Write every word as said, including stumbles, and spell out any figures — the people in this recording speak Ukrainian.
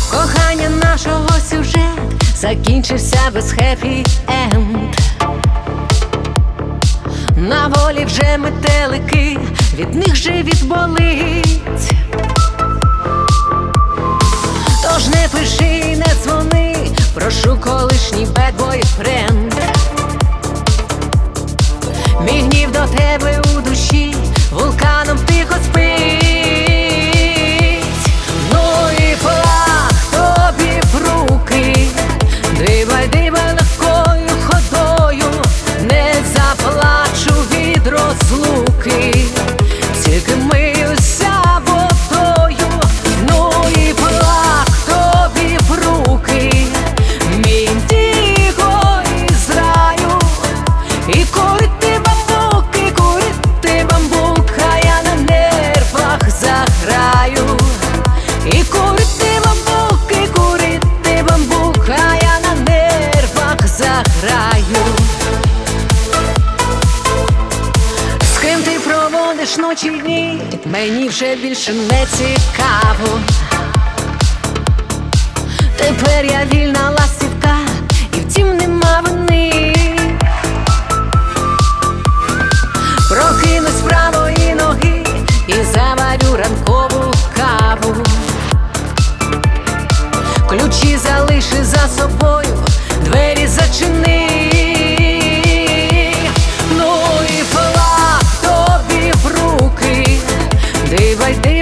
Кохання нашого сюжет закінчився без хеппі-енд. На волі вже метелики, від них живіт болить. Тож не пиши, не дзвони, прошу, колишній бед-бойфренд. Мій гнів до тебе у душі вулканом тихо спить. Ну і флаг тобі в руки, дибай, дибай легкою ходою, не заплачу від розлуки, тільки миюся водою. Ну і флаг тобі в руки, мій індіго із раю, і курити бамбуки, курити бамбук, а я на нервах заграю. І курити бамбуки, курити бамбук, а я на нервах заграю. З ким ти проводиш ночі й дні, мені вже більше не цікаво. Тепер я вільна ластівка, і втім нема вини. Прокинусь з правої ноги і заварю ранкову каву. Ключі залиши за собою, двері зачини. Ну і флаг тобі в руки, дибай, дибай